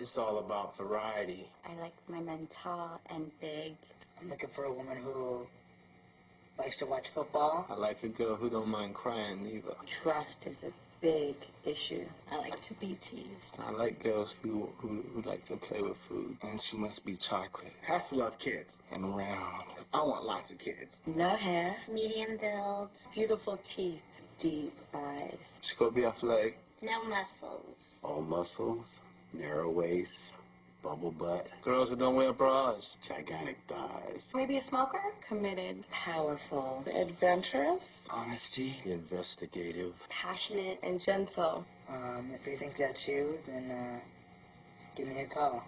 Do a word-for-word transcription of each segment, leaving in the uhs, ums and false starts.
It's all about variety. I like my men tall and big. I'm looking for a woman who likes to watch football. I like a girl who don't mind crying either. Trust is a big issue. I like to be teased. I like girls who, who who like to play with food. And she must be chocolate. Has to love kids. And round. I want lots of kids. No hair. Medium build. Beautiful teeth. Deep eyes. She gonna be athletic. No muscles. All muscles, narrow waist, bubble butt. Girls who don't wear bras. Gigantic thighs. Maybe a smoker? Committed. Powerful. Adventurous. Honesty. Investigative. Passionate and gentle. Um, if you think that's you, then uh, give me a call.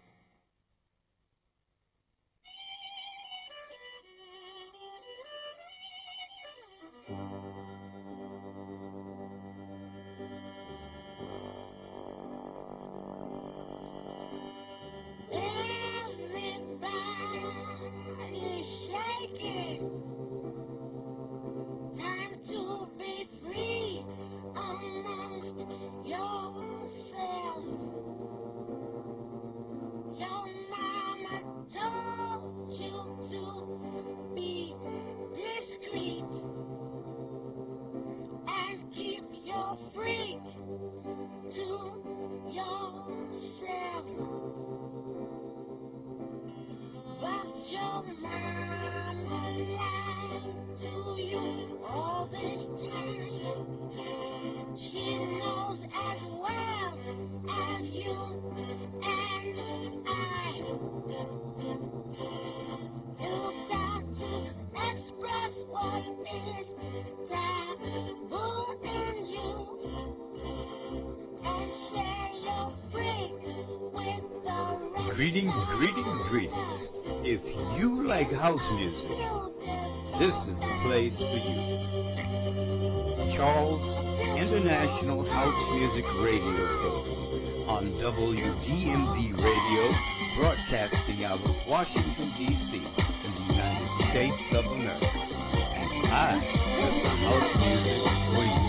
Greetings, greetings, greetings. If you like house music, this is the place for you. Charles International House Music Radio Show on W D M V Radio, broadcasting out of Washington, D C in the United States of America. And I have the house music for you.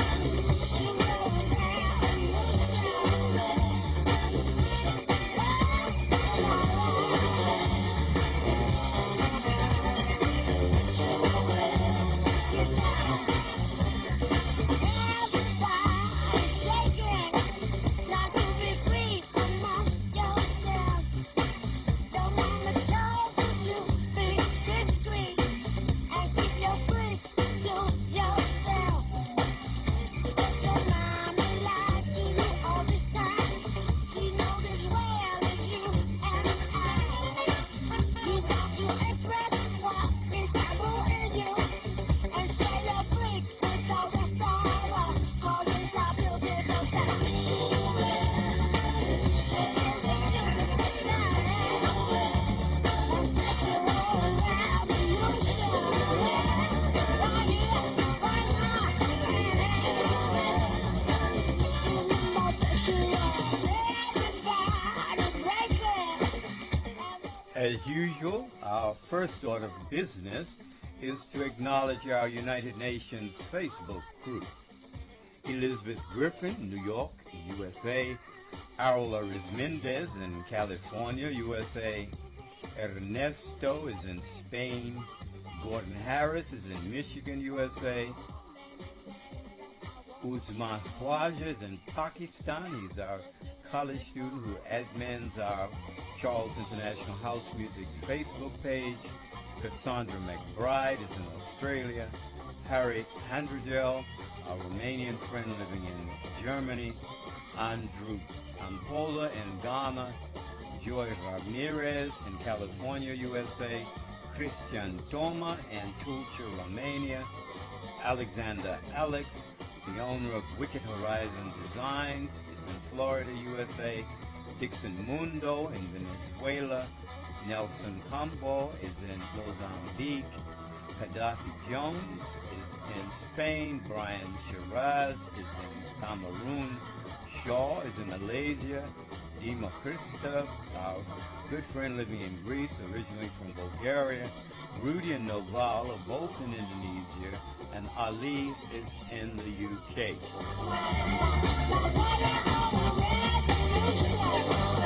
As usual, our first order of business is to acknowledge our United Nations Facebook group. Elizabeth Griffin, New York, U S A. Arola Mendez in California, U S A. Ernesto is in Spain. Gordon Harris is in Michigan, U S A. Uzman Khwaja is in Pakistan. He's our college student who admins our Charles International House Music Facebook page. Cassandra McBride is in Australia. Harry Handrigel, our Romanian friend living in Germany. Andrew Ampola in Ghana. Joy Ramirez in California, U S A. Christian Toma in Tulsa, Romania. Alexander Alex, the owner of Wicked Horizon Designs, is in Florida, U S A. Dixon Mundo in Venezuela. Nelson Cambo is in Mozambique. Gaddafi Jones is in Spain. Brian Shiraz is in Cameroon. Shaw is in Malaysia. Dima Christoph, our good friend living in Greece, originally from Bulgaria. Rudy and Noval are both in Indonesia. And Ali is in the U K.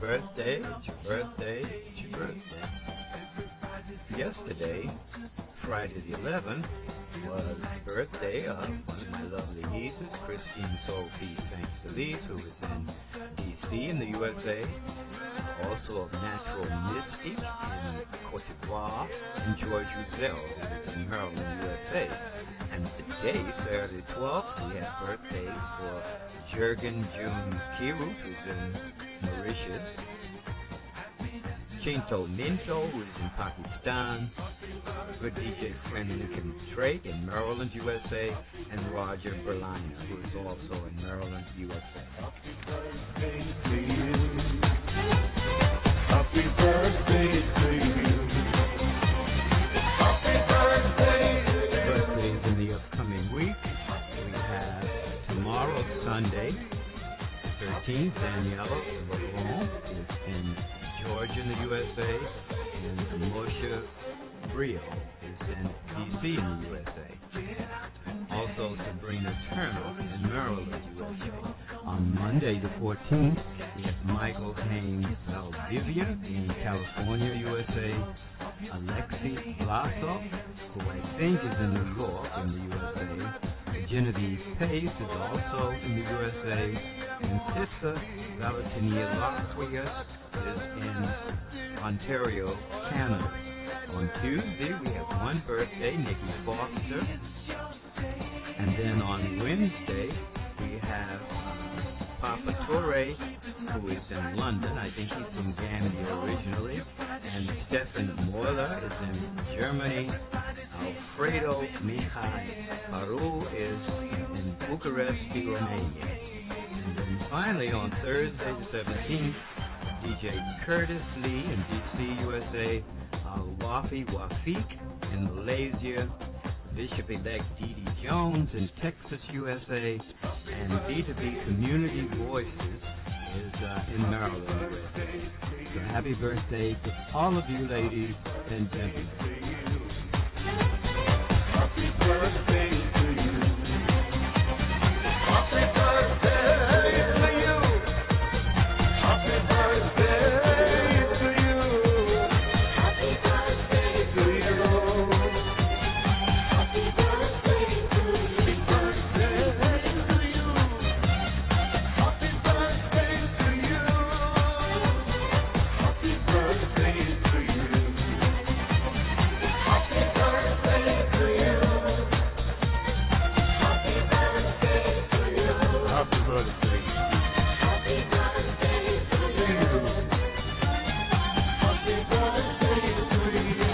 birthday, it's your birthday, it's your birthday. Yesterday, Friday the eleventh, was the birthday of one of my lovely nieces, Christine Soul Peace Thanks Felice, who is in D C in the U S A, also of Natural Mystic in Cote d'Ivoire, and George Roussel, who is in Maryland, U S A. And today, Saturday the twelfth, we have birthdays for Jurgen June Kiru, who's in Mauritius, Chinto Minto, who is in Pakistan, good D J friend Lincoln Drake in Maryland, U S A, and Roger Berliner, who is also in Maryland, U S A. Happy birthday to you. Happy birthday. Birthdays in the upcoming week. We have tomorrow, Sunday, thirteenth, Daniela Laurent is in Georgia in the U S A, and Moshe Brio is in D C in the U S A. Also, Sabrina Turner in Maryland, U S A. On Monday, the fourteenth, we have Michael Haynes Valdivia in California, U S A. Alexei Vlasov, who I think is in New York in the U S A. Genevieve Pace is also in the U S A. And Tissa Valentinia Lockwier is in Ontario, Canada. On Tuesday, we have one birthday, Nikki Foster. And then on Wednesday, we have uh, Papa Torre, who is in London. I think he's from Gambia originally. And Stefan Moeller is in Germany. Alfredo Mihai Paru is in Bucharest, Romania. And then finally, on Thursday the seventeenth, D J Curtis Lee in D C, U S A. Uh, Wafi Wafik in Malaysia. Bishop-elect Dee Dee Jones in Texas, U S A. And B two B Community Voices is uh, in Maryland, U S A. So happy birthday to all of you ladies and gentlemen. Happy birthday to you. Happy birthday to you. Happy birthday to you. Happy birthday to you. Happy birthday to you. Happy birthday to you. Happy birthday to you. Happy birthday to you. Happy birthday to you. Happy birthday to you. Happy birthday. Happy birthday to you. Happy birthday to you.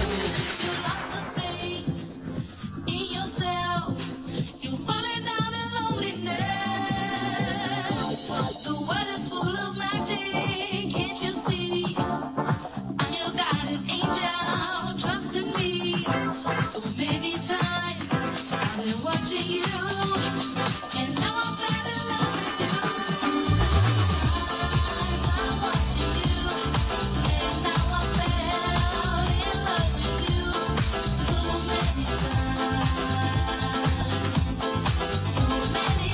In yourself, you're falling down in loneliness. The world is full of magic, can't you see? I'm your guiding angel, trust in me. So many times I've been watching you, and now I'm fell in love with you. I'm watching you, and now I fell in love with you. So many times, so many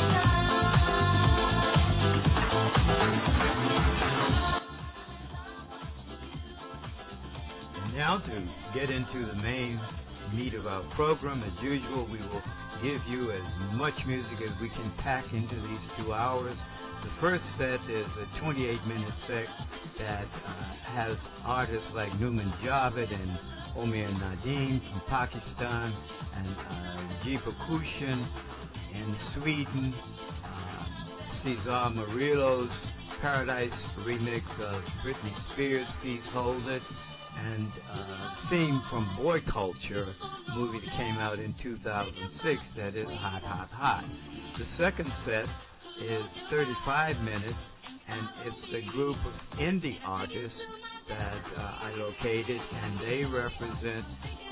And now to get into the main meat of our program, as usual, we will give you as much music as we can pack into these two hours. The first set is a twenty-eight minute set that uh, has artists like Numan Javed and Omer Nadim from Pakistan, and uh, Jeepa Kushin in Sweden, uh, Cesar Murillo's Paradise remix of Britney Spears' Please Hold It, and uh, theme from Boy Culture, movie that came out in two thousand six, that is Hot, Hot, Hot. The second set is thirty-five minutes, and it's a group of indie artists that uh, I located, and they represent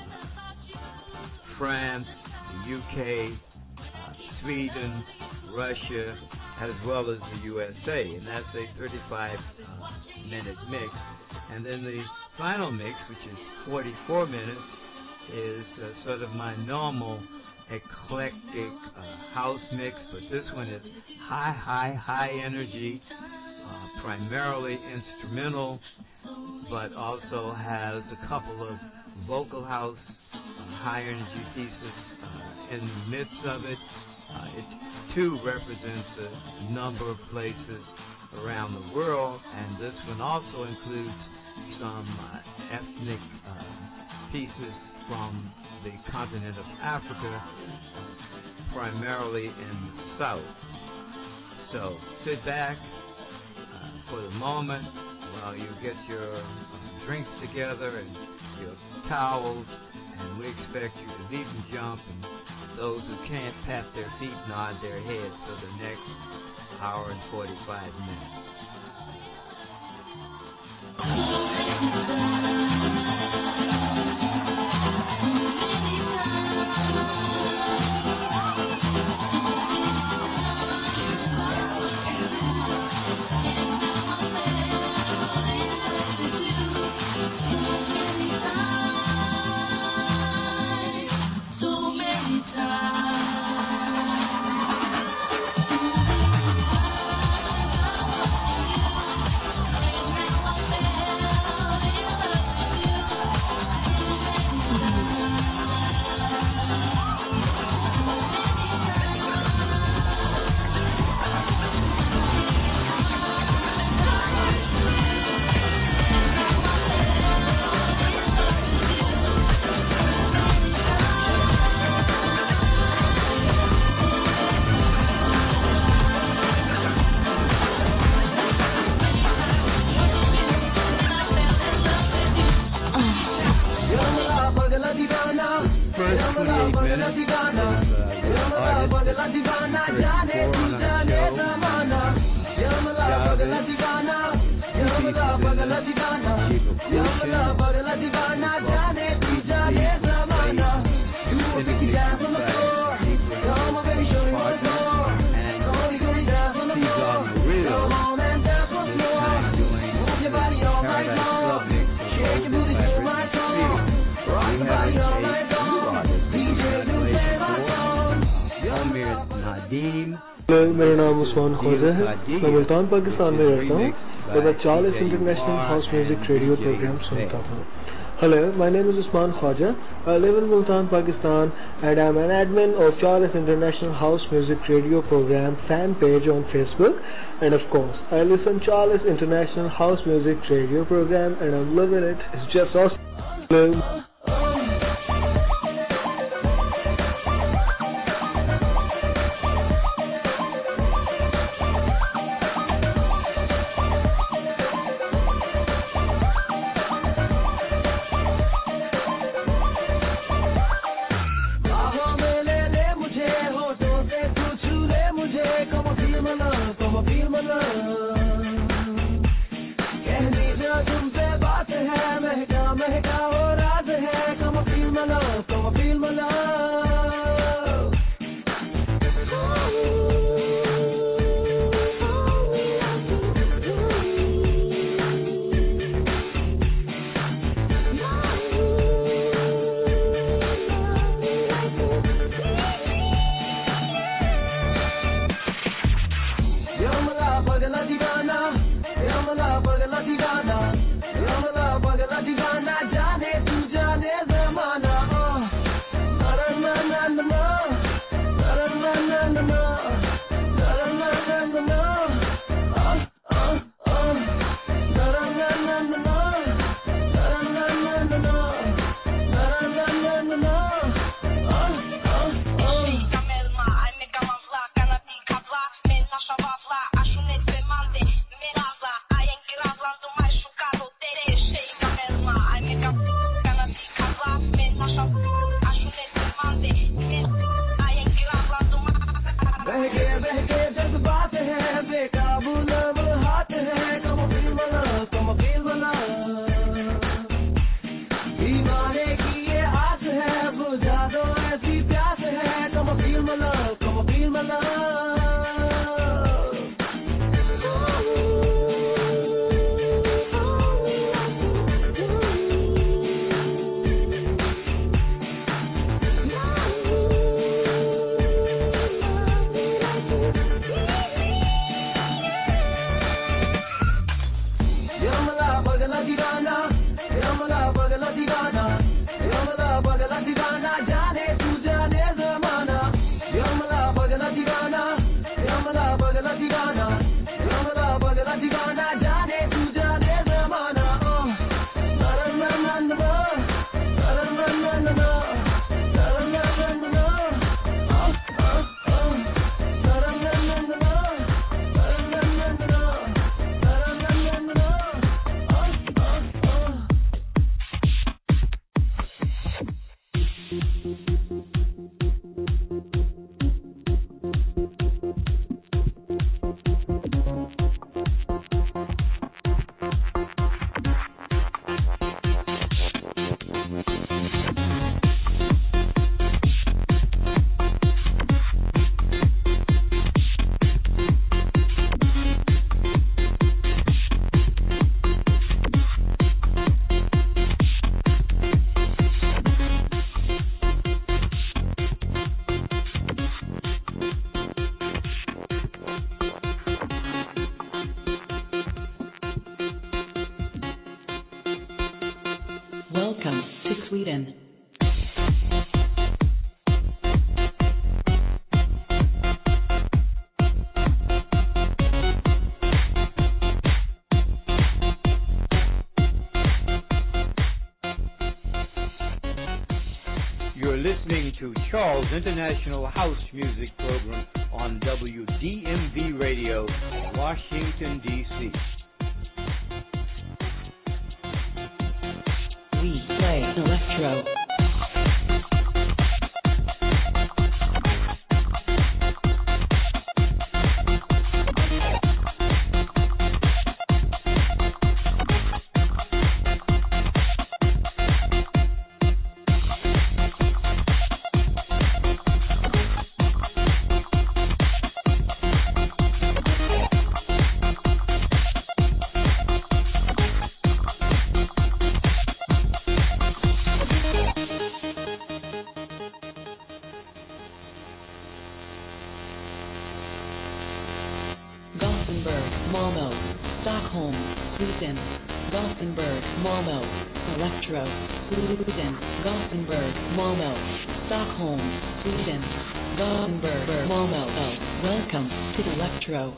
France, the U K, uh, Sweden, Russia, as well as the U S A, and that's a thirty-five minute mix. And then the final mix, which is forty-four minutes, is uh, sort of my normal eclectic uh, house mix, but this one is high, high, high energy, uh, primarily instrumental, but also has a couple of vocal house, uh, high energy pieces uh, in the midst of it. Uh, it too represents a number of places around the world, and this one also includes some uh, ethnic uh, pieces from the continent of Africa, primarily in the south. So sit back uh, for the moment while you get your uh, drinks together and your towels, and we expect you to leap and jump, and those who can't tap their feet, nod their heads for the next hour and forty-five minutes. मेरा नाम उस्मान ख्वाजा है। मैं मुल्तान पाकिस्तान में रहता हूँ तथा चालीस international house music radio program सुनता हूँ। Hello, my name is Usman Khwaja. I live in Multan, Pakistan, and I'm an admin of Charles International House Music Radio Program fan page on Facebook. And of course, I listen Charles International House Music Radio Program, and I'm loving it. It's just awesome. Hello. Sweden. You're listening to Charles International House Music Program on W D M V Radio, Washington, D C We play electro. Gothenburg, Malmö, Stockholm, Sweden. Gothenburg, Malmö, electro. Sweden. Gothenburg, Malmö, Stockholm, Sweden. Gothenburg, Malmö. Welcome to electro.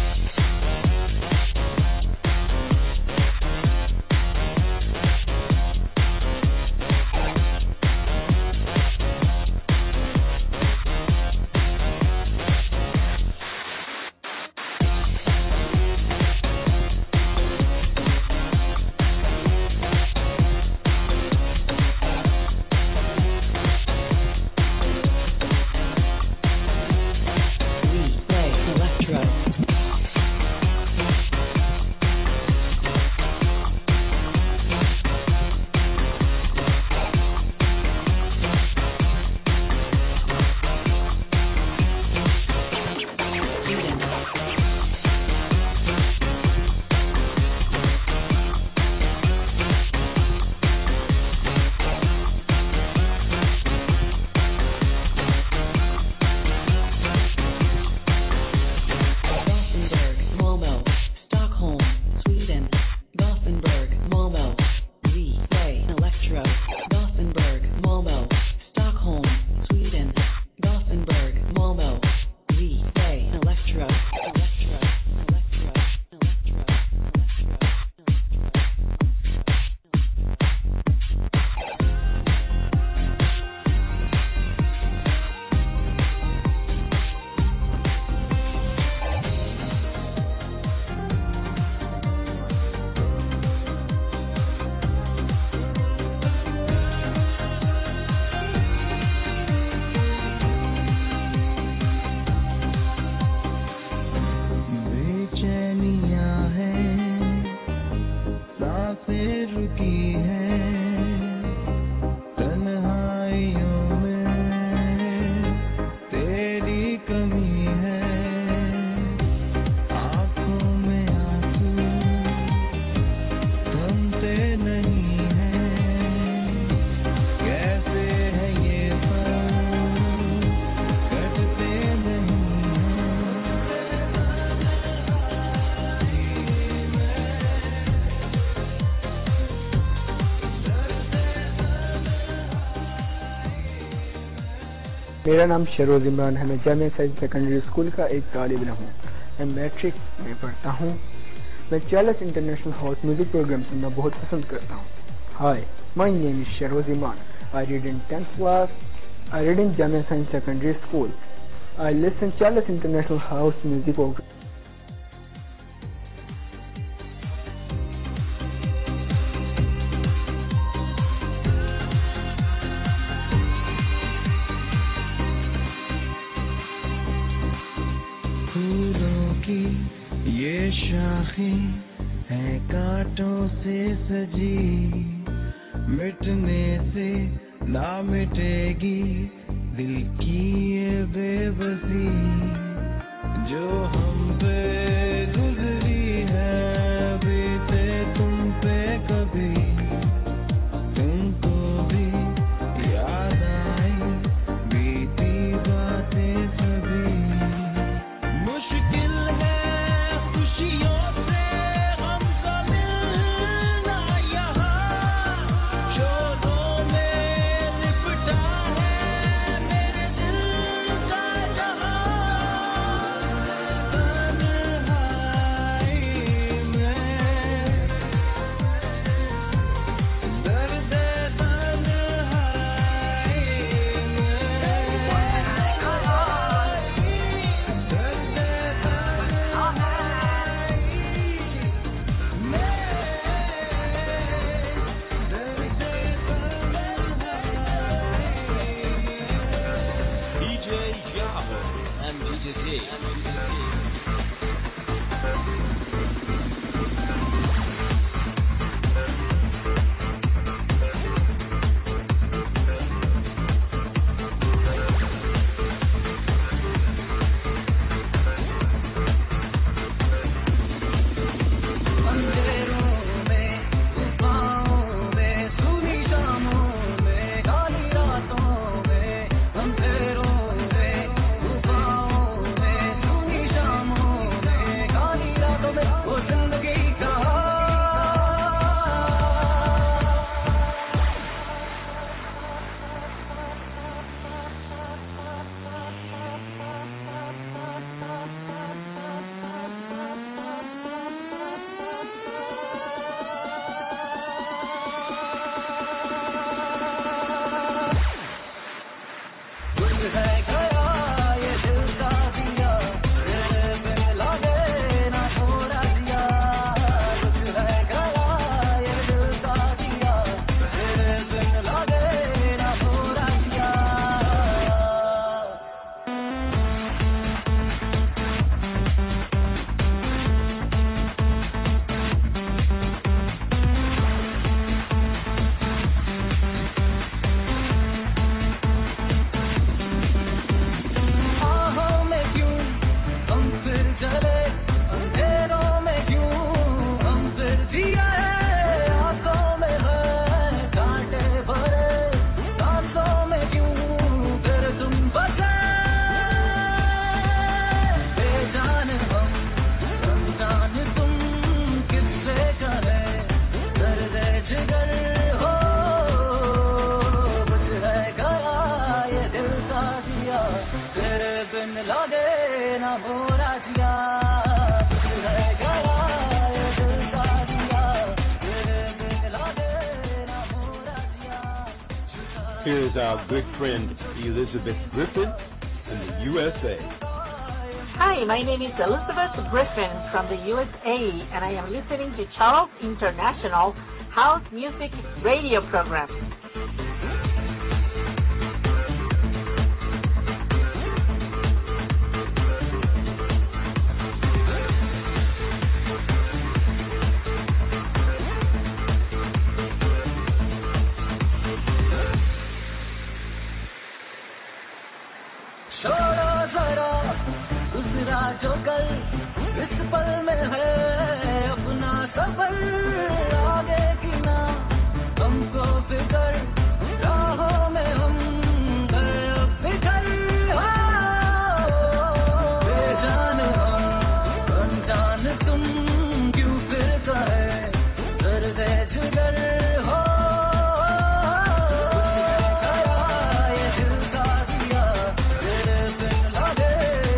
मेरा नाम शरोज इमरान है। मैं Jamia science secondary school का एक तालिब इल्म हूँ। मैं matric में पढ़ता हूँ। मैं Charles international house music program सुनना बहुत पसंद करता हूँ। Hi, my name is Sharoj Imran. I read in tenth class. I read in Jamia science secondary school. I listen Charles international house music program. ये शाखें है कांटों से सजी, मिटने से ना मिटेगी दिल की ये बेबसी, जो हम पे गुजरी है बीते तुम पे कभी, तुमको भी याद आई बीती बातें सभी। मुश्किल है खुशियों से हमको मिलना यहाँ, शोरों में Here's our good friend Elizabeth Griffin in the U S A. Hi, my name is Elizabeth Griffin from the U S A, and I am listening to Charles International House Music Radio Program. जो कल इस पल में है अपना सफर आगे की ना हमको फिकर राहों में हम गए बिखर बेजान हम अनजान तुम क्यों फिर कहे दर्द जुगर हो ये दिल का दिया तेरे बिन लगे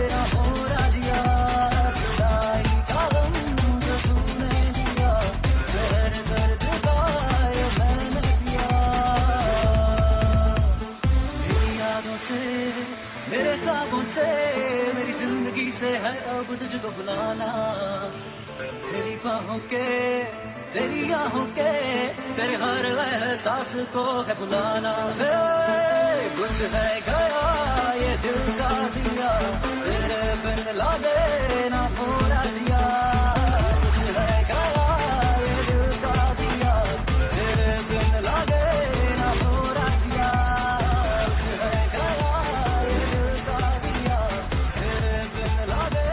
तुझको बुलाना तेरी बाहों के तेरी आहों के तेरे हर एहसास को है बुलाना गुल है गया ये दिल का दिया तेरे बिन लागे ना पूरा दिया गुल है गया ये दिल का दिया तेरे बिन लागे ना पूरा दिया गुल है गया ये दिल का दिया तेरे बिन लागे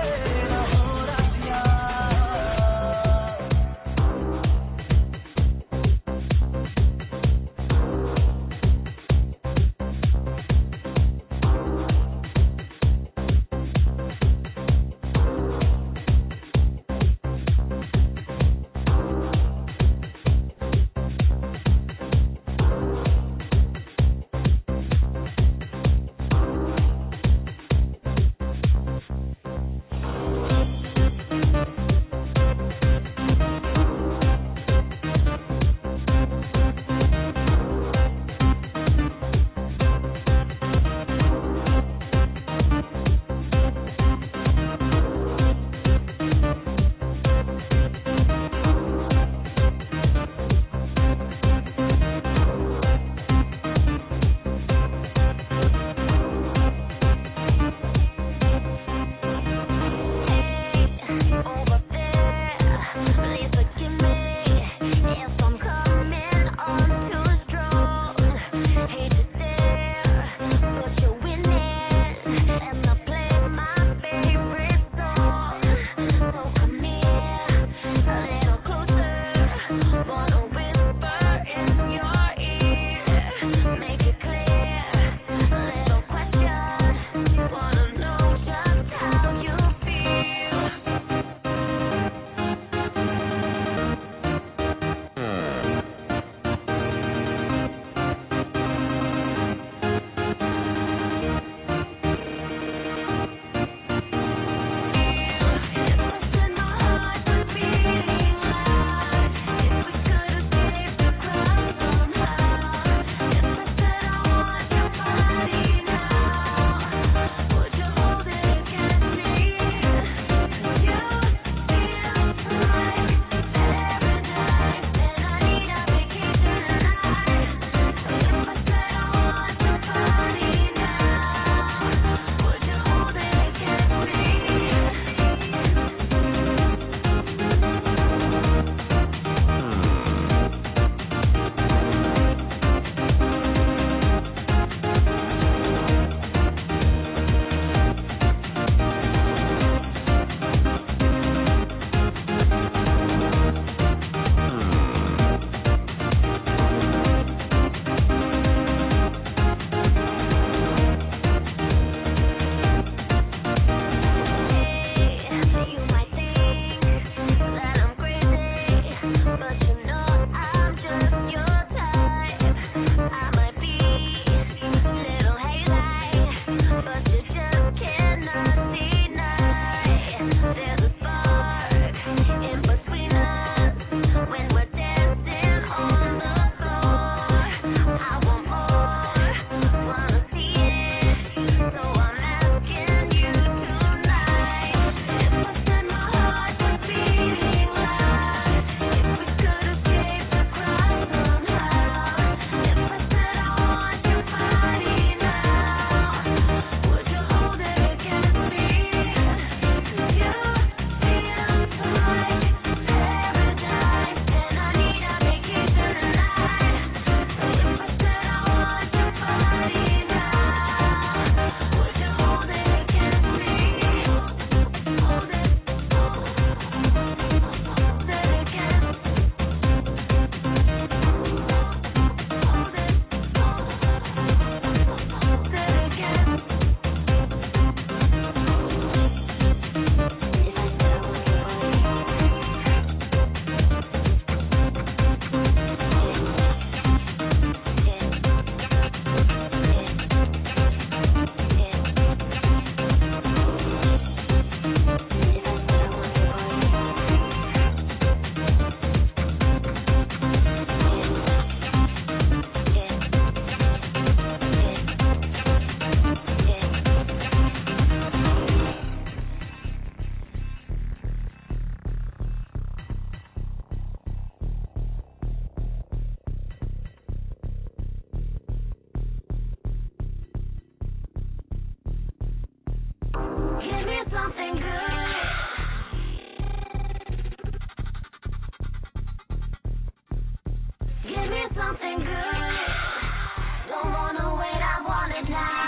feeling good. Don't wanna wait, I want it now.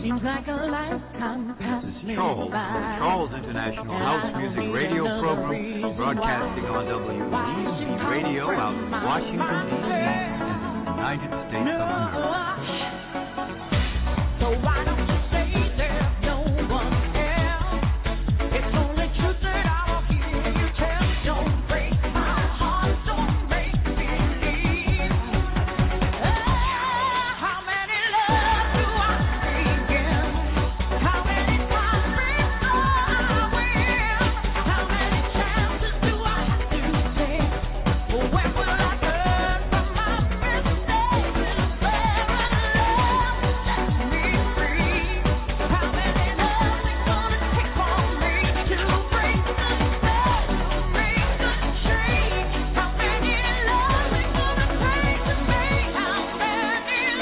Seems like a lifetime passed This is me Charles, by. the Charles International House Music Radio Program, broadcasting on W E C Radio out of Washington, D C, United States of America. So why don't you say there's no one else? It's only truth that I will hear you tell. Don't break my heart, don't make me leave. How many loves do I begin? How many times before I win? How many chances do I have to take? When will I learn from my mistakes? Is there a love that sets me free? How many loves it gonna take for me to break the spell, make the change? How many loves it gonna take to make? How many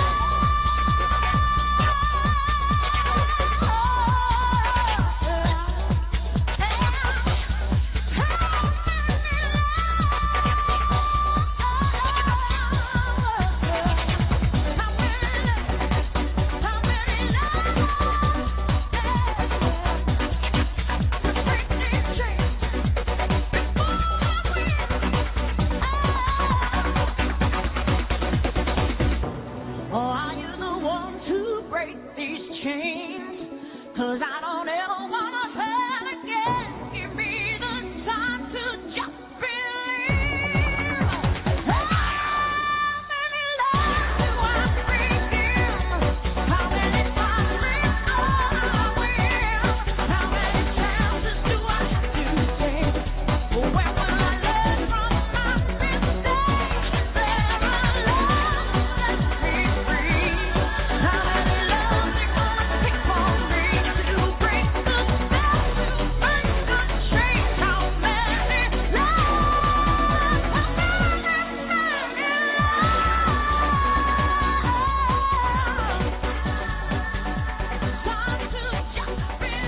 Oh, are you the one to break these chains? 'Cause I don't ever wanna hurt again. Give me the time to just believe. How many lives do I forgive? How many times before I win? How many chances do I have to take? When will I learn from my mistakes? Is there a love that sets me free? How many loves it gonna take for me to break the spell, make the change? How many loves? How many, many loves? Time to just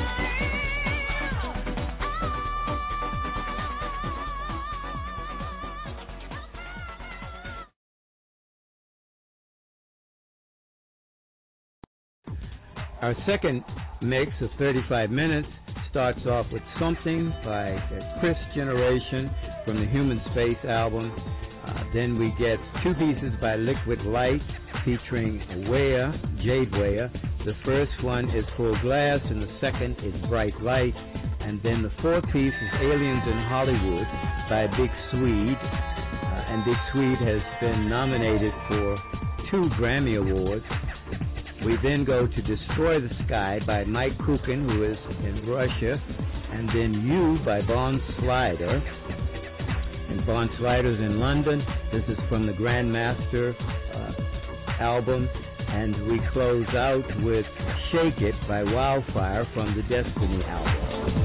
Our second mix of thirty-five minutes starts off with Something by the Chris Generation from the Human Space album. Uh, then we get two pieces by Liquid Light featuring Wea, Jade Wea. The first one is Full Glass and the second is Bright Light. And then the fourth piece is Aliens in Hollywood by Big Swede. Uh, and Big Swede has been nominated for two Grammy Awards. We then go to Destroy the Sky by Mike Kukin, who is in Russia, and then You by Bon Slider. And Bon Slider's in London. This is from the Grandmaster uh, album. And we close out with Shake It by Wildfire from the Destiny album.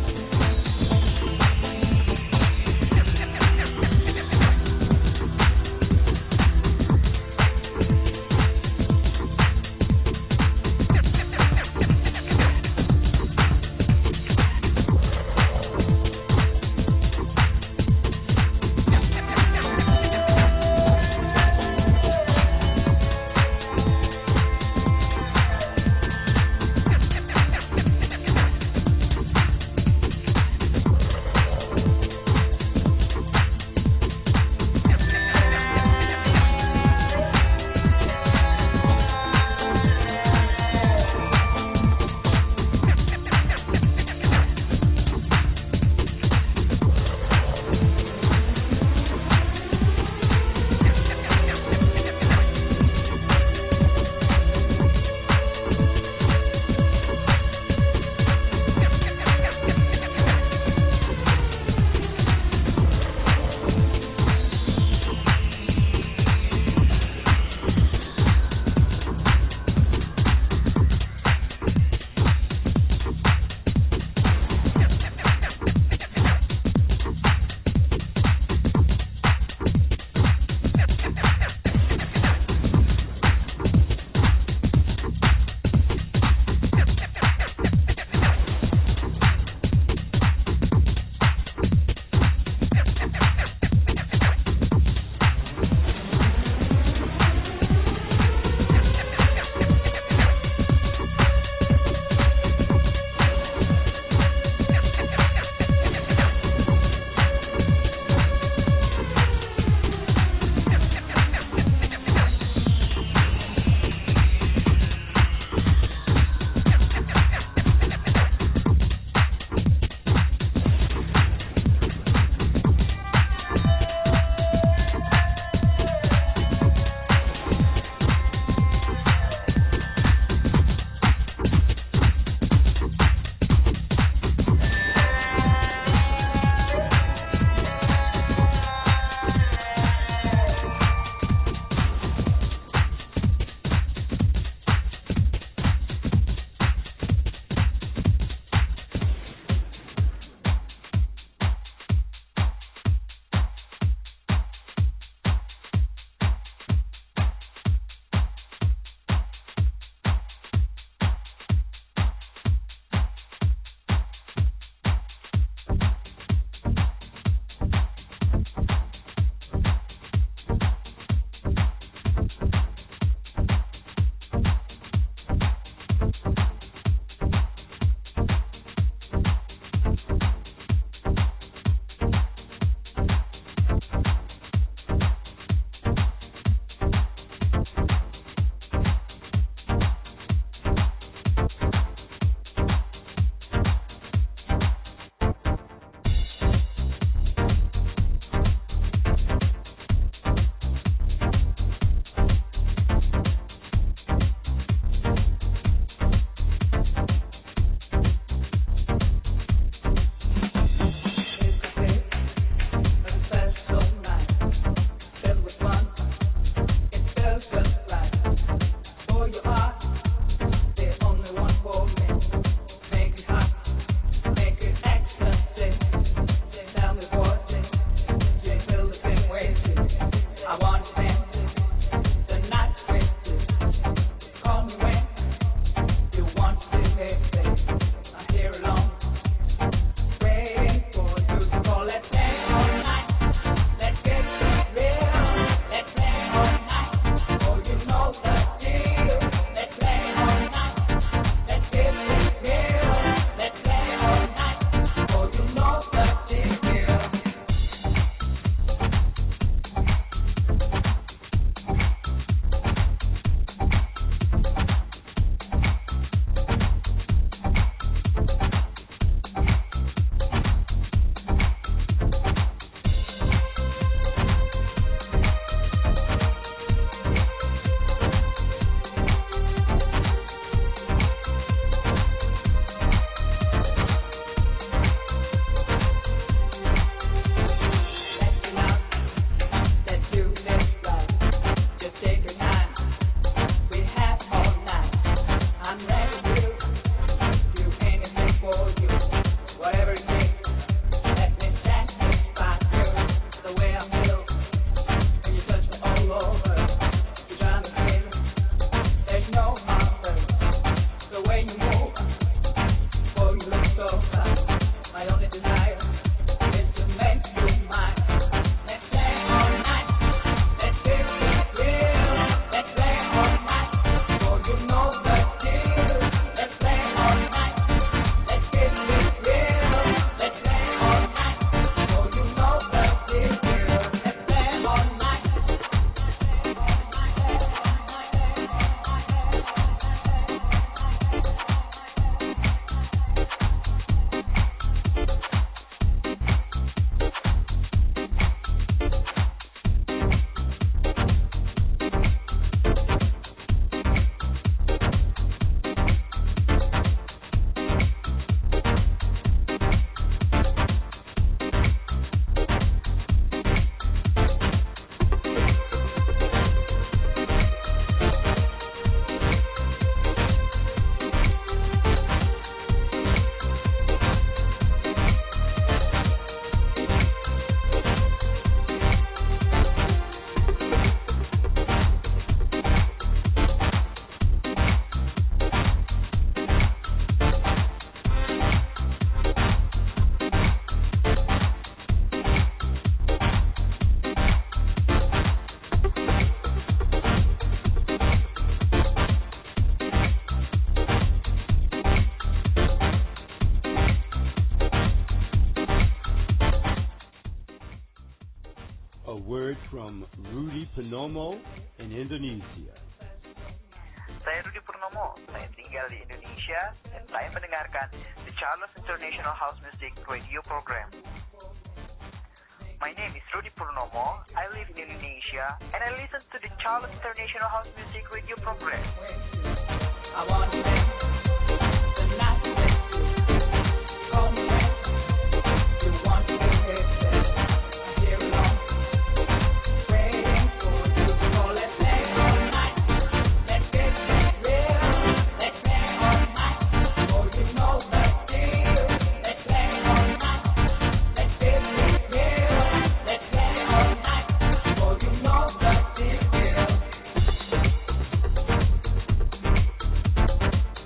Purnomo in Indonesia. Saya Rudy Purnomo, saya tinggal di Indonesia dan saya mendengarkan the Charles International House Music Radio Program. My name is Rudy Purnomo, I live in Indonesia and I listen to the Charles International House Music Radio Program. I want to dance the night. Call me back. You want to dance here alone. Waiting for you. So let's dance all night. Let's get real. Let's dance all night. Oh, you know the deal. Let's dance all night. Let's get real. Let's dance all night. Oh, you know the deal.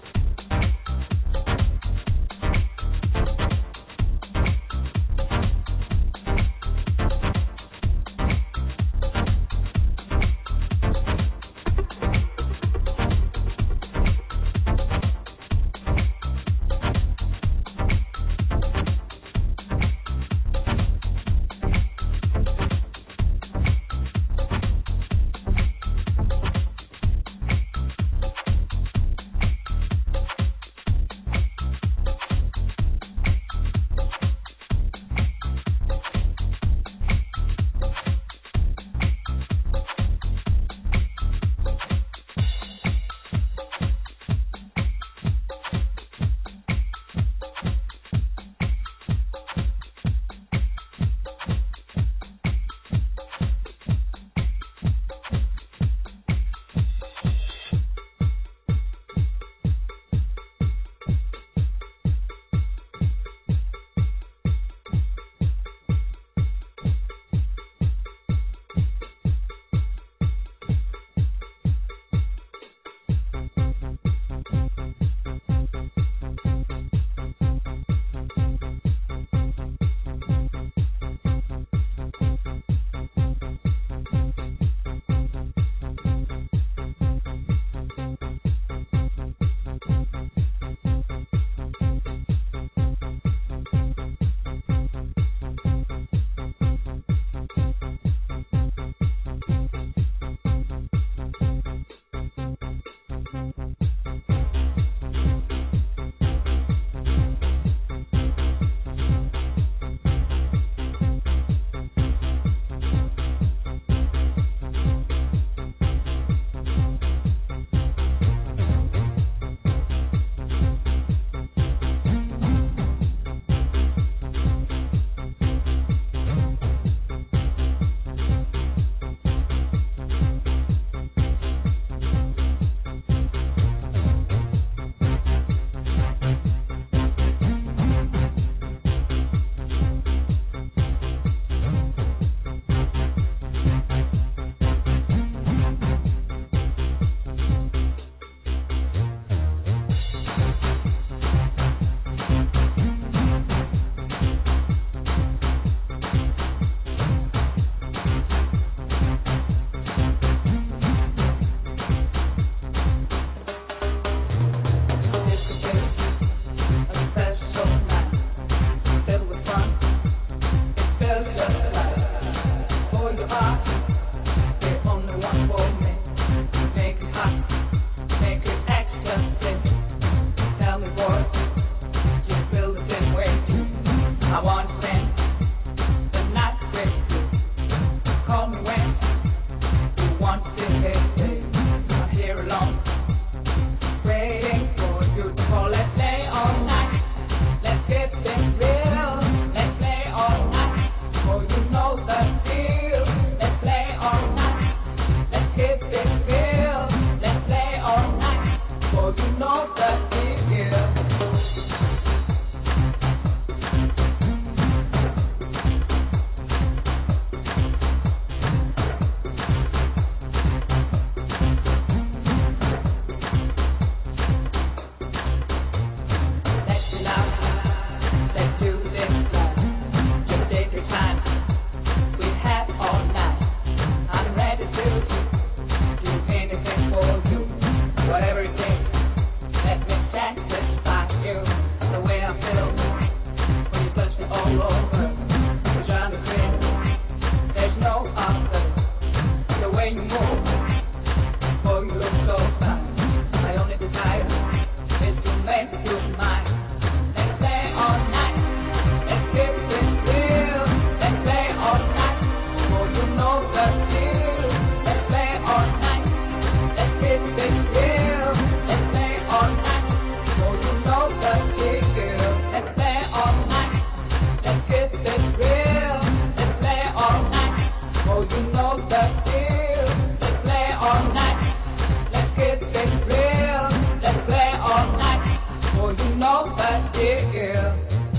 know that, yeah.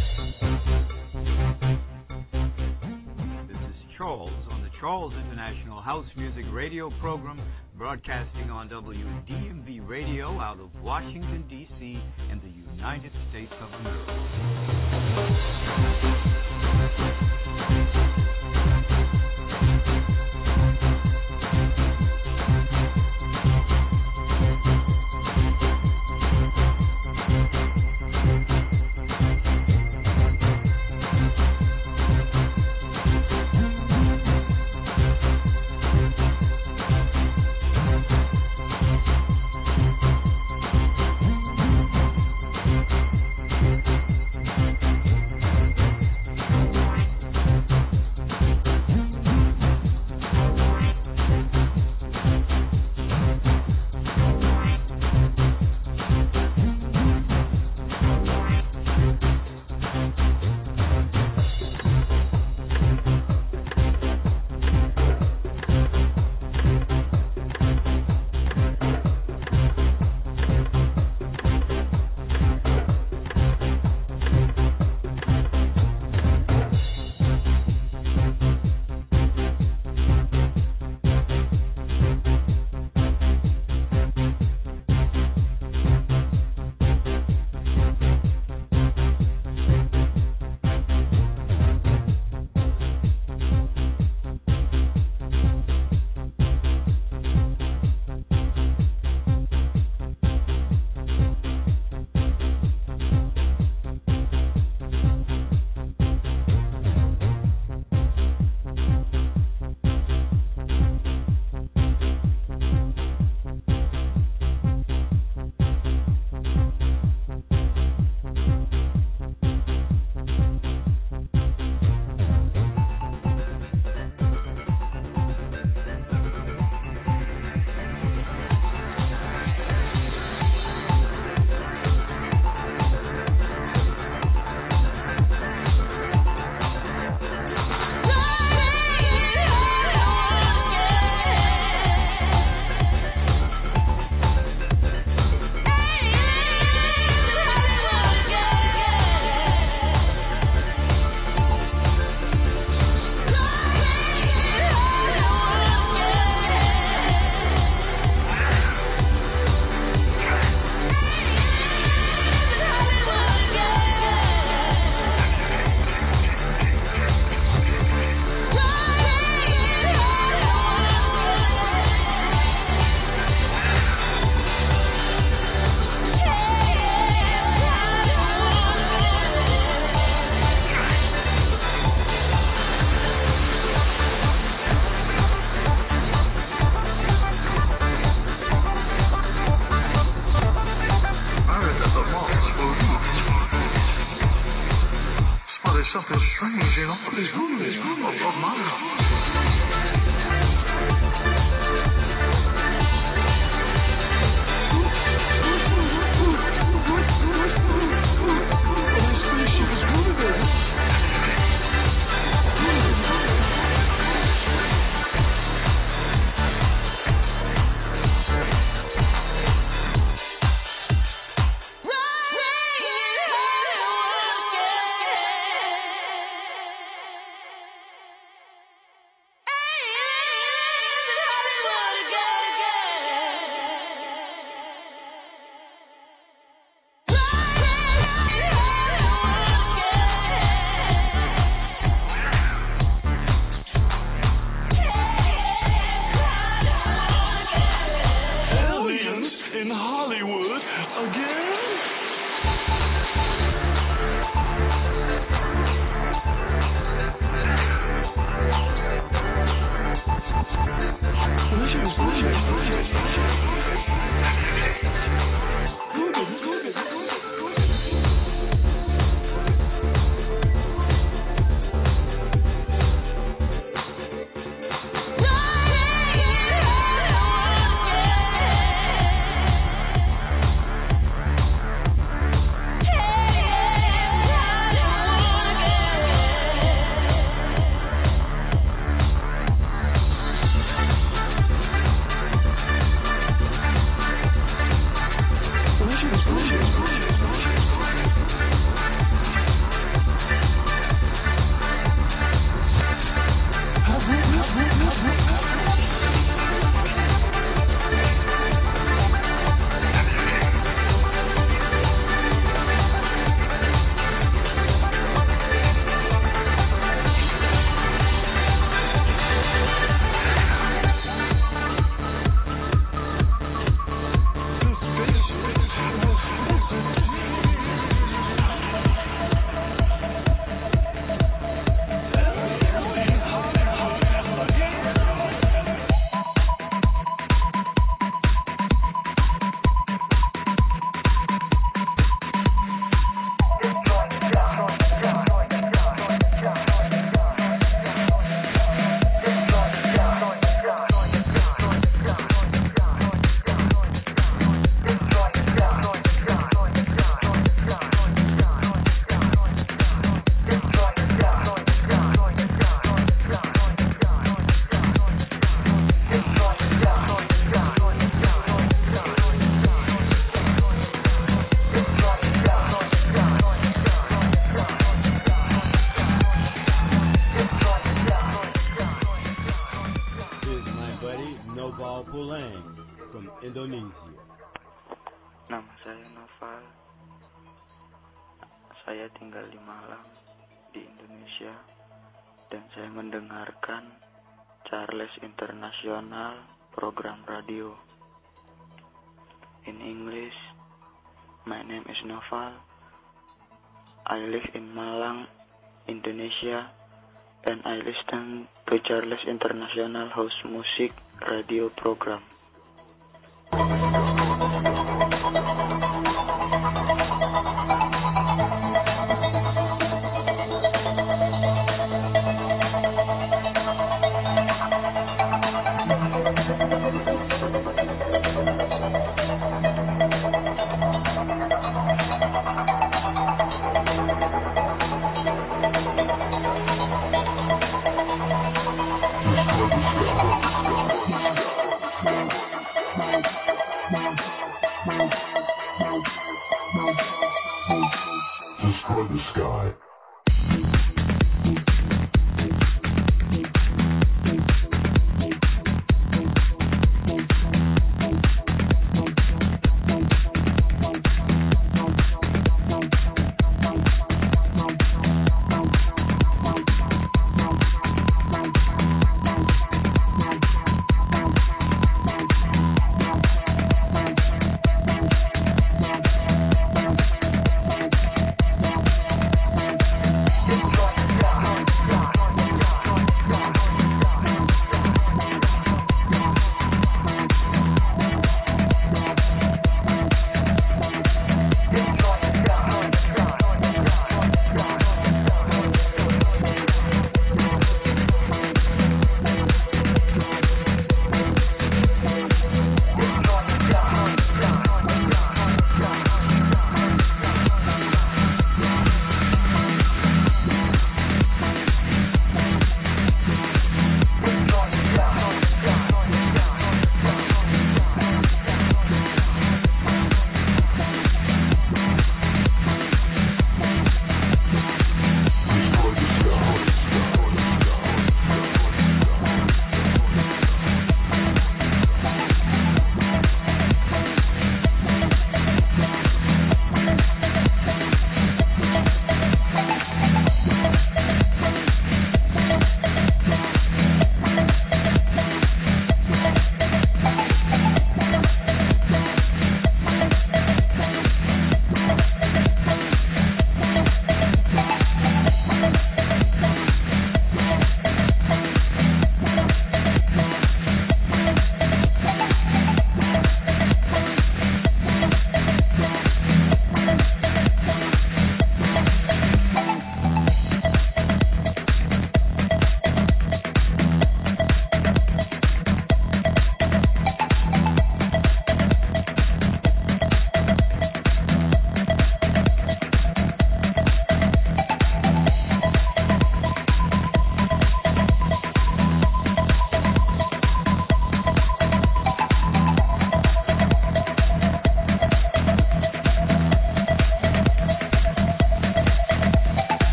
This is Charles on the Charles International House Music Radio program, broadcasting on W D M V Radio out of Washington, D C in the United States of America. Indonesia. Nama saya Noval. Saya tinggal di Malang, di Indonesia, dan saya mendengarkan Charles International program radio. In English, my name is Noval. I live in Malang, Indonesia, and I listen to Charles International House Music radio program.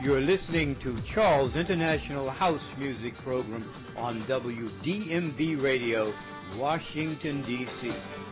You're listening to Charles International House Music Program on W D M V Radio, Washington, D C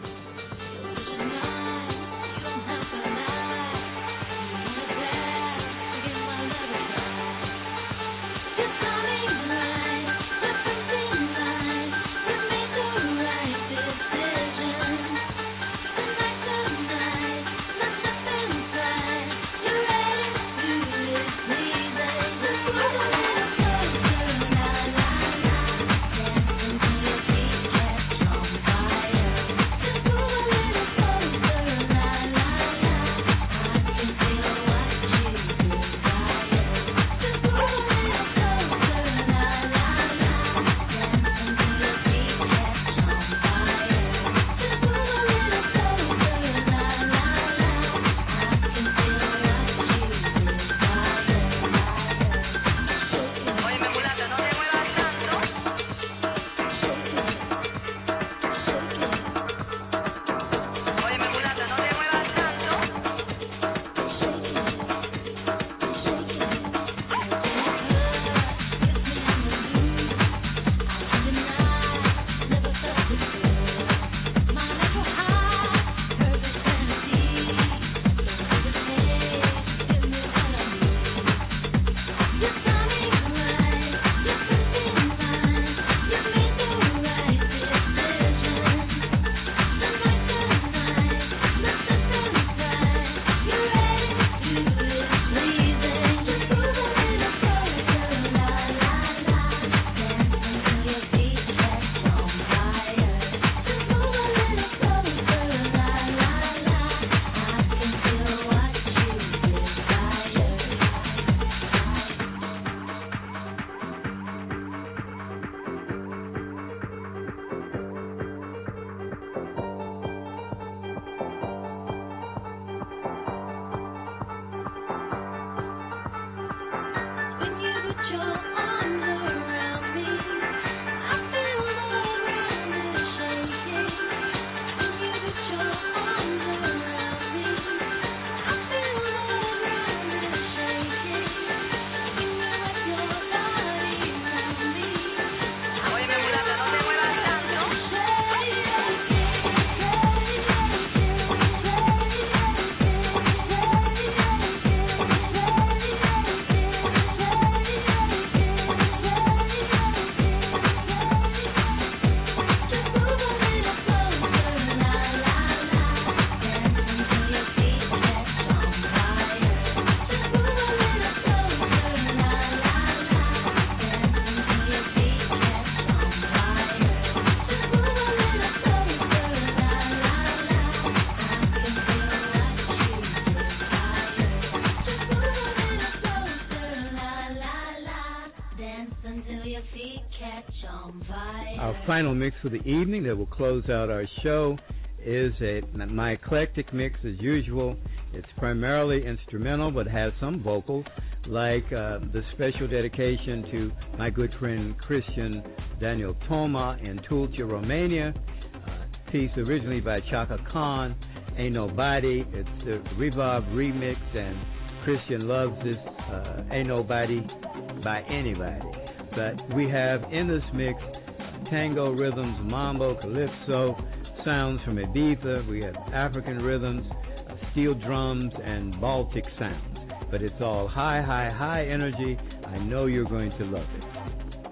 final mix for the evening that will close out our show is a, my eclectic mix as usual. It's primarily instrumental but has some vocals, like uh, the special dedication to my good friend Christian Daniel Toma in Tulcea, Romania. Uh, piece originally by Chaka Khan, Ain't Nobody. It's the Revive remix, and Christian loves this uh, Ain't Nobody by anybody. But we have in this mix tango rhythms, mambo, calypso, sounds from Ibiza. We have African rhythms, uh, steel drums, and Baltic sounds. But it's all high, high, high energy. I know you're going to love it.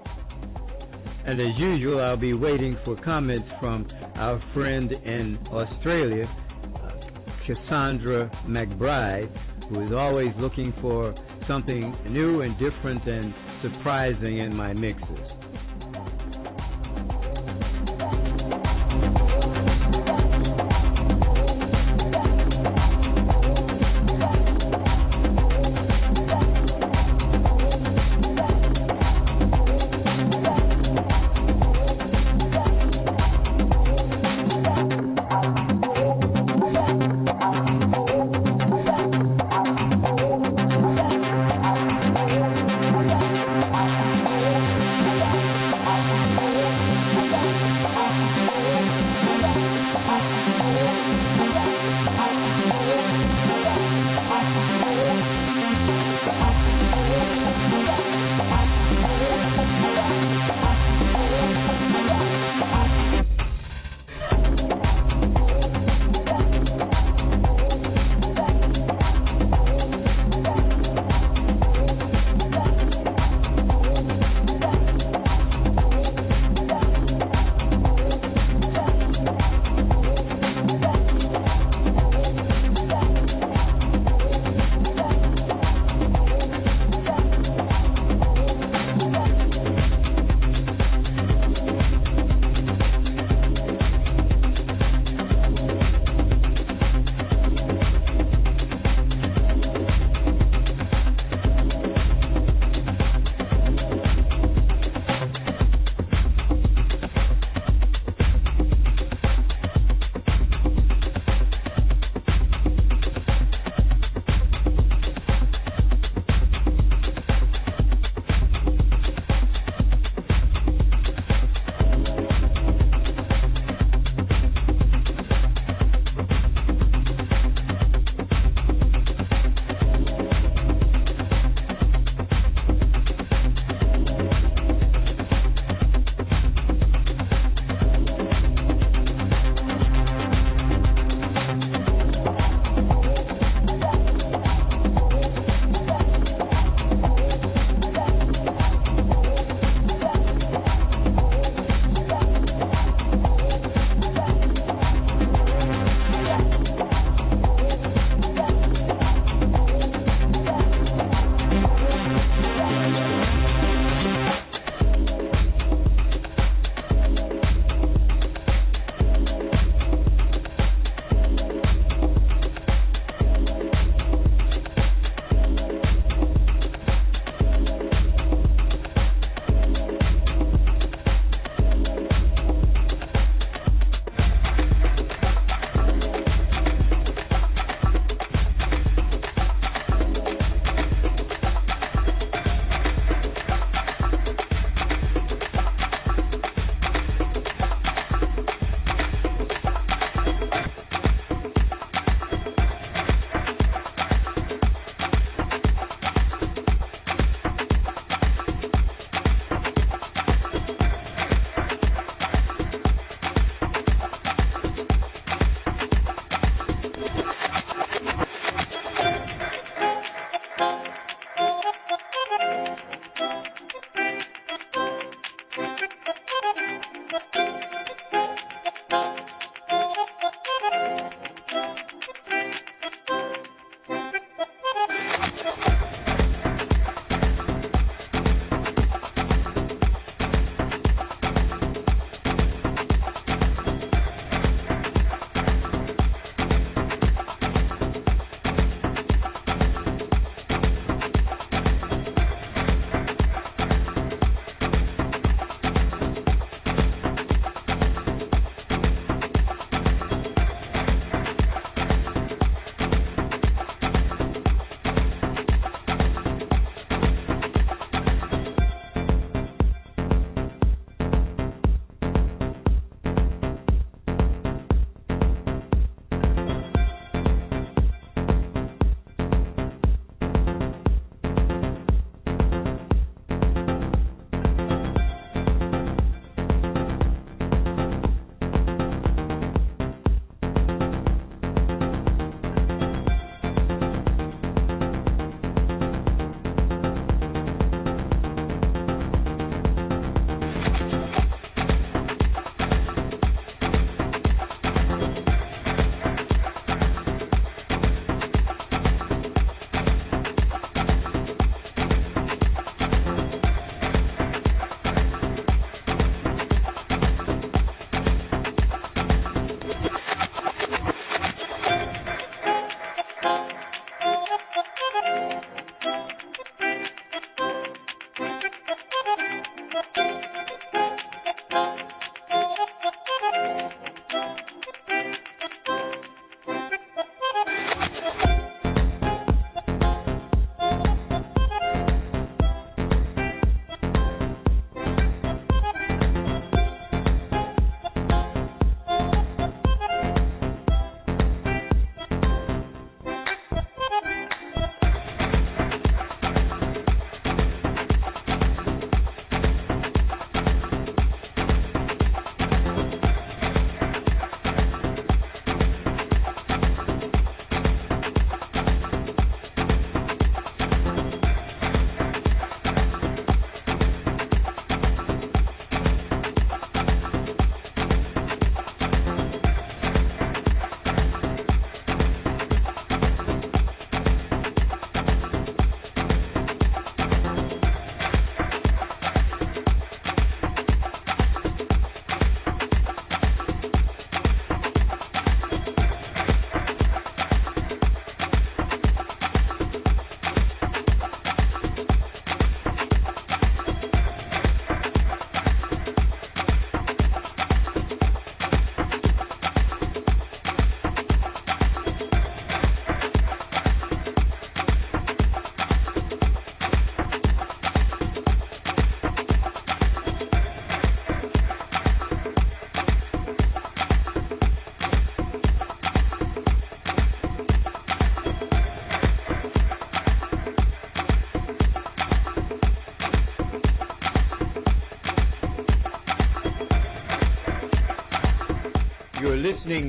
And as usual, I'll be waiting for comments from our friend in Australia, uh, Cassandra McBride, who is always looking for something new and different and surprising in my mixes. Thank you.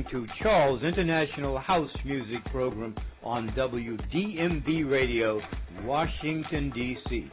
to Charles International House Music Program on W D M V Radio, Washington, D C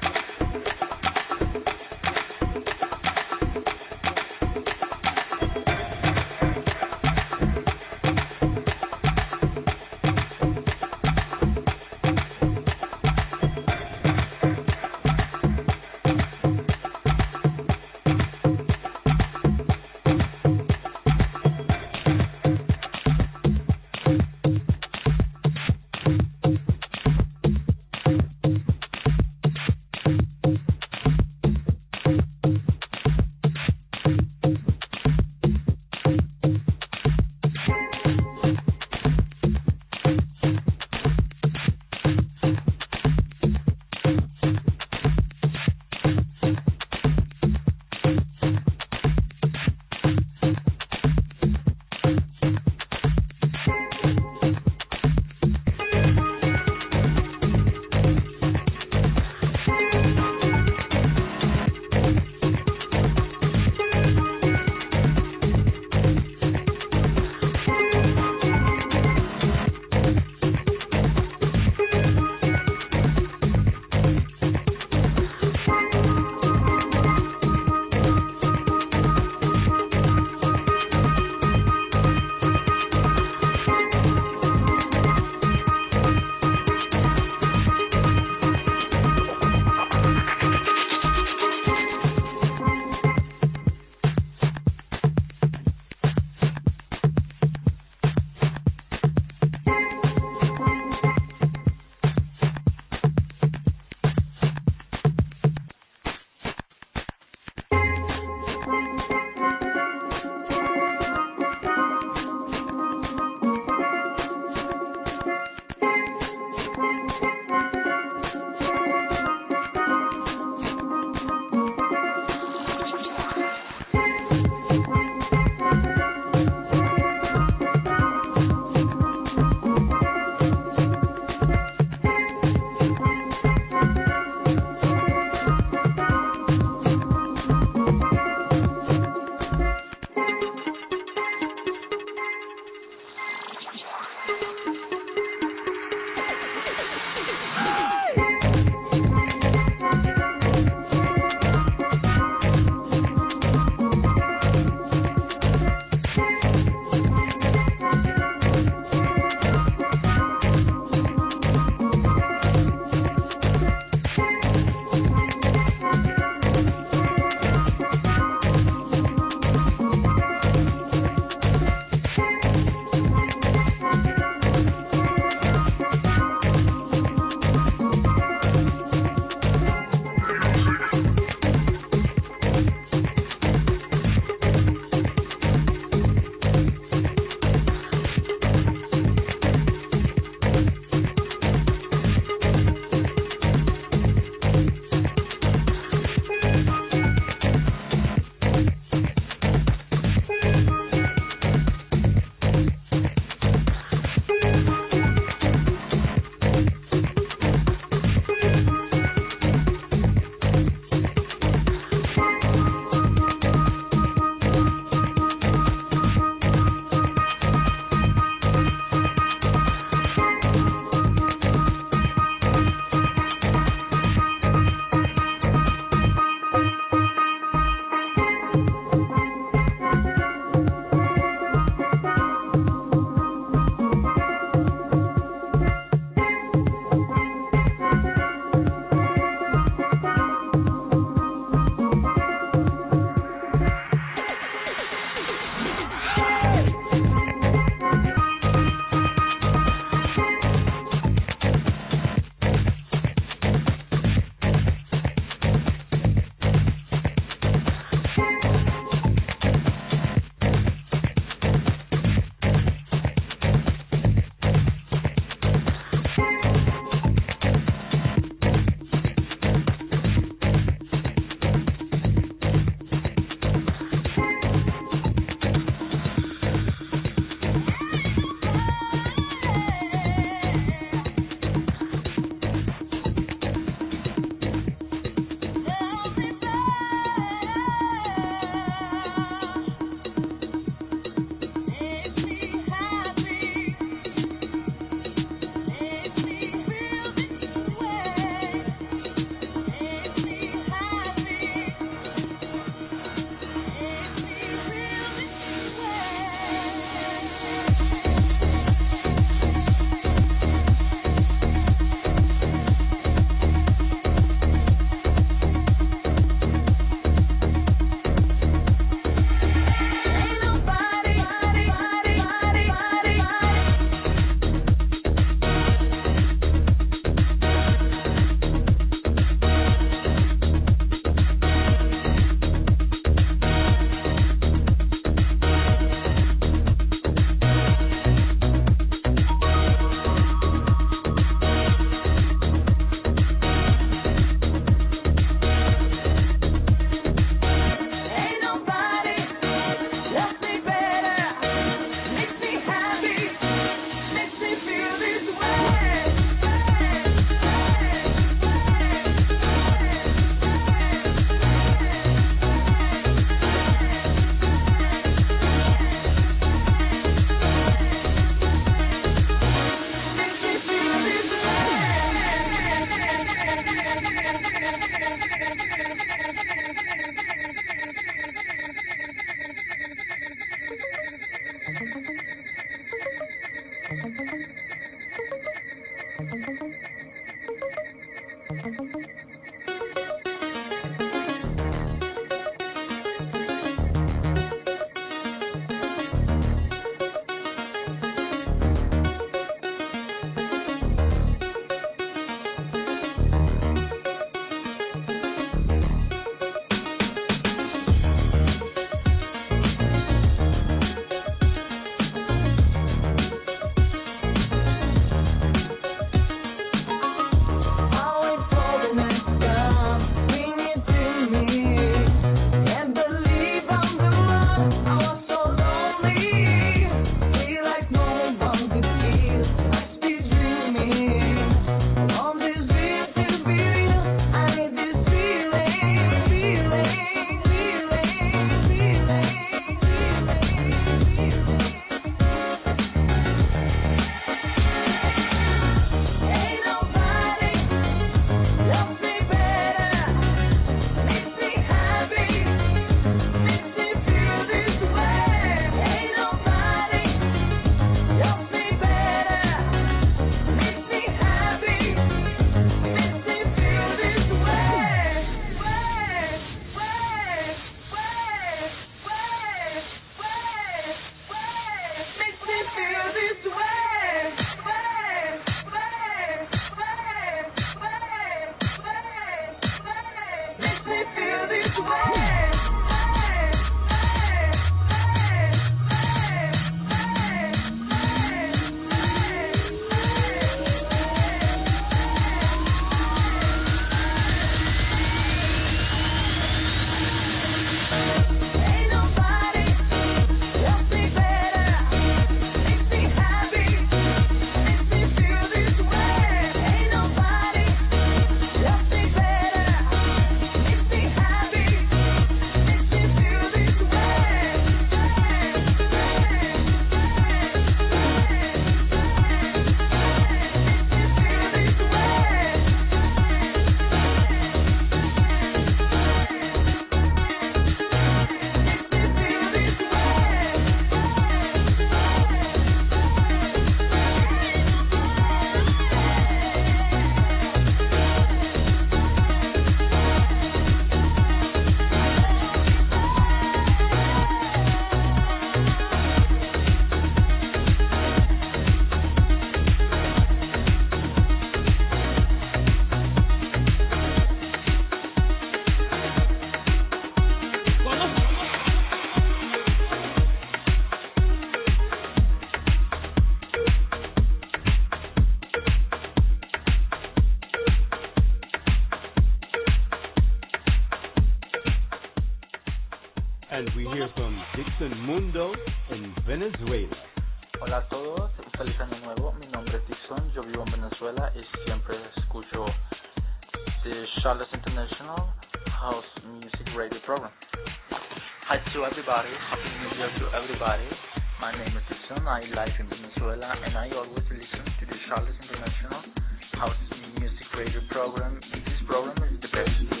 Hola a todos, feliz año nuevo. Mi nombre es Dixon, yo vivo en Venezuela y siempre escucho the Charles International House Music Radio Program. Hi to everybody, happy new year to everybody. My name is Dixon, I live in Venezuela and I always listen to the Charles International House Music Radio Program. This program is the best.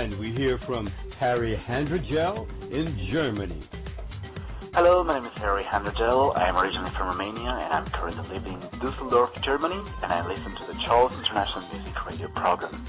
And we hear from Harry Handrigel in Germany. Hello, my name is Harry Handrigel. I am originally from Romania and I'm currently living in Dusseldorf, Germany, and I listen to the Charles International Music Radio program.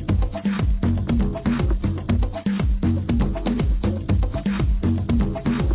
Thank you.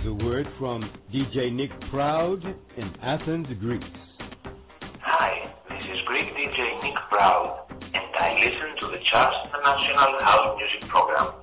Here's a word from D J Nick Proud in Athens, Greece. Hi, this is Greek D J Nick Proud, and I listen to the Charles International House Music Program.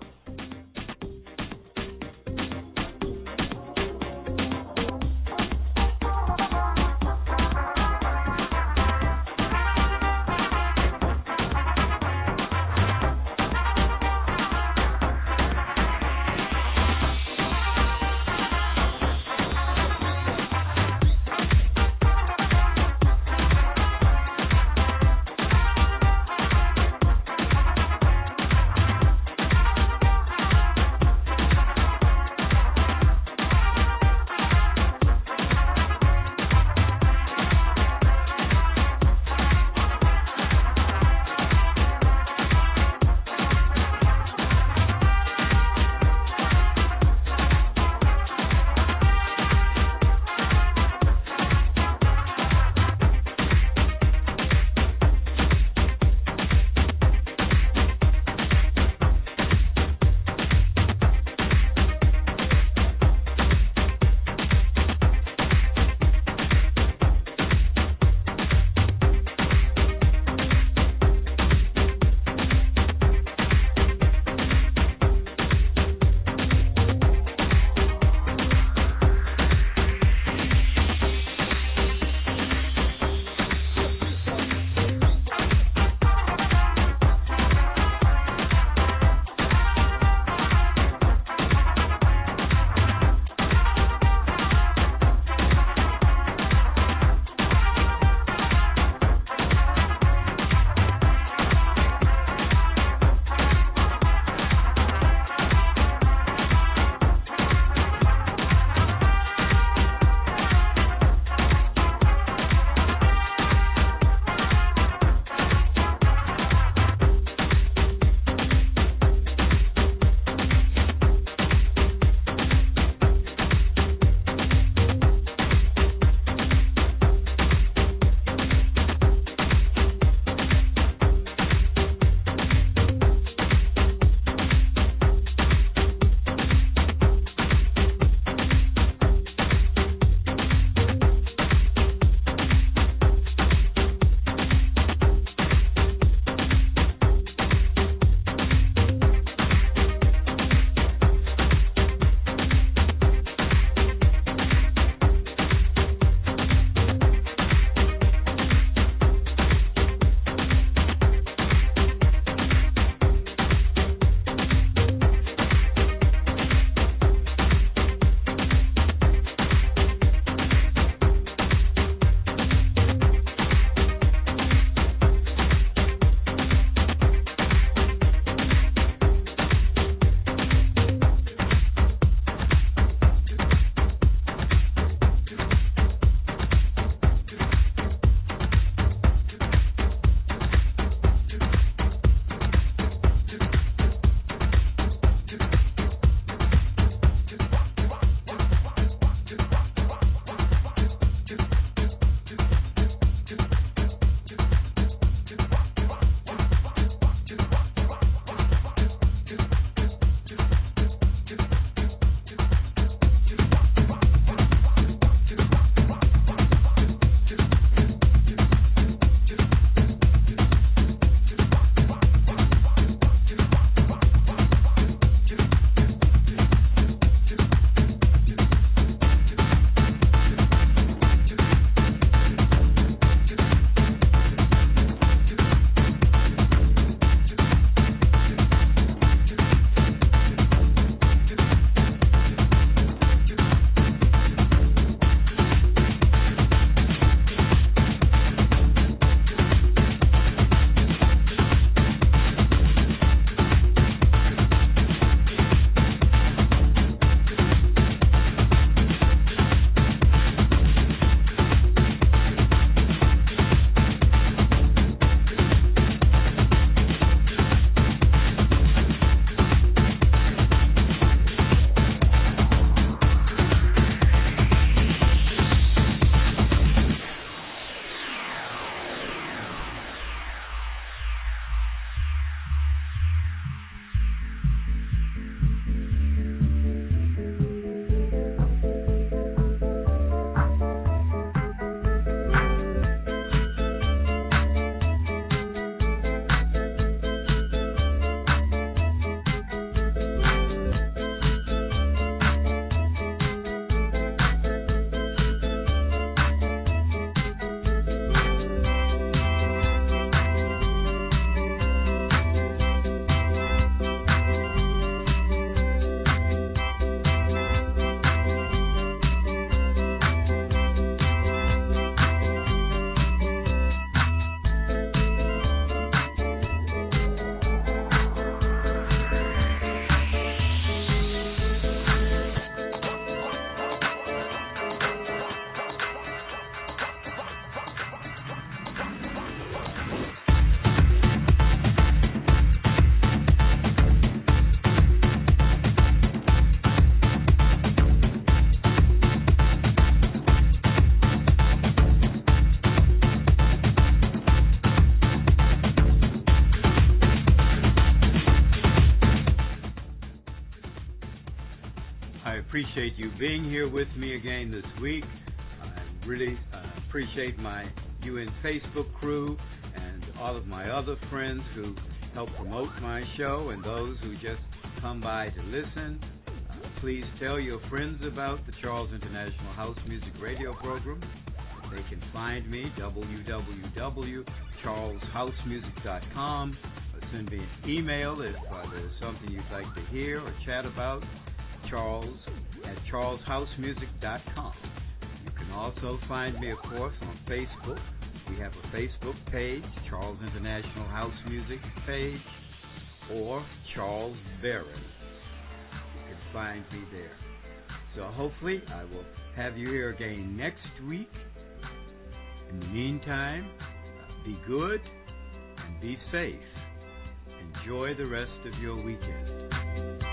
appreciate you being here with me again this week. I really uh, appreciate my U N Facebook crew and all of my other friends who help promote my show and those who just come by to listen. Uh, please tell your friends about the Charles International House Music Radio program. They can find me, w w w dot charles house music dot com, or send me an email if uh, there's something you'd like to hear or chat about, charles at charles house music dot com. You can also find me, of course, on Facebook. We have a Facebook page, Charles International House Music page, or Charles Barron. You can find me there. So hopefully I will have you here again next week. In the meantime, be good and be safe. Enjoy the rest of your weekend.